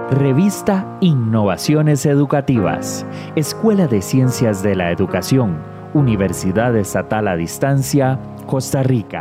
Revista Innovaciones Educativas, Escuela de Ciencias de la Educación, Universidad Estatal a Distancia, Costa Rica.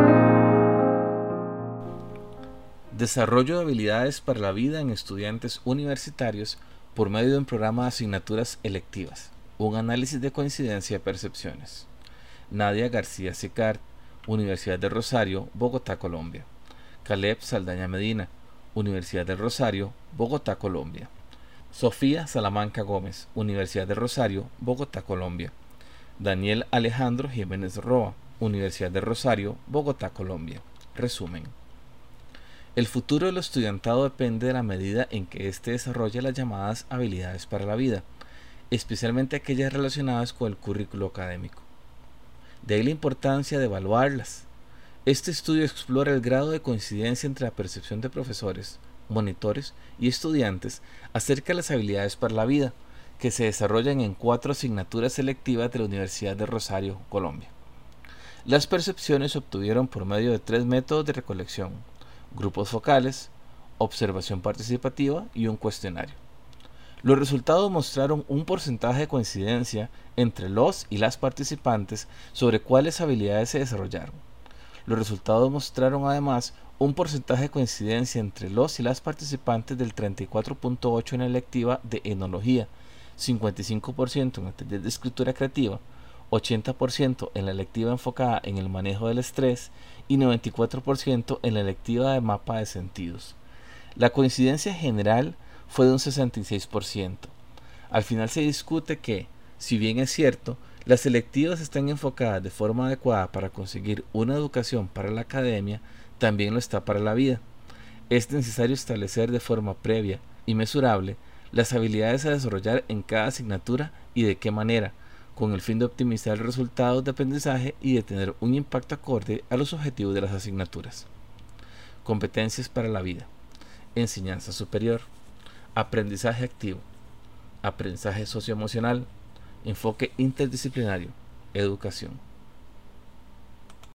Desarrollo de habilidades para la vida en estudiantes universitarios por medio de un programa de asignaturas electivas. Un análisis de coincidencia de percepciones. Nadia García Sicart, Universidad del Rosario, Bogotá, Colombia. Caleb Saldaña Medina, Universidad del Rosario, Bogotá, Colombia. Sofía Salamanca Gómez, Universidad del Rosario, Bogotá, Colombia. Daniel Alejandro Jiménez Roa, Universidad del Rosario, Bogotá, Colombia. Resumen. El futuro del estudiantado depende de la medida en que éste desarrolle las llamadas habilidades para la vida, especialmente aquellas relacionadas con el currículo académico. De ahí la importancia de evaluarlas. Este estudio explora el grado de coincidencia entre la percepción de profesores, monitores y estudiantes acerca de las habilidades para la vida, que se desarrollan en 4 asignaturas selectivas de la Universidad de Rosario, Colombia. Las percepciones se obtuvieron por medio de 3 métodos de recolección: grupos focales, observación participativa y un cuestionario. Los resultados mostraron un porcentaje de coincidencia entre los y las participantes sobre cuáles habilidades se desarrollaron. Los resultados mostraron además un porcentaje de coincidencia entre los y las participantes del 34.8% en la electiva de enología, 55% en el taller de escritura creativa, 80% en la electiva enfocada en el manejo del estrés y 94% en la electiva de mapa de sentidos. La coincidencia general fue de un 66%. Al final se discute que, si bien es cierto, las selectivas están enfocadas de forma adecuada para conseguir una educación para la academia, también lo está para la vida. Es necesario establecer de forma previa y mesurable las habilidades a desarrollar en cada asignatura y de qué manera, con el fin de optimizar los resultados de aprendizaje y de tener un impacto acorde a los objetivos de las asignaturas. Competencias para la vida. Enseñanza superior. Aprendizaje activo. Aprendizaje socioemocional. Enfoque interdisciplinario. Educación.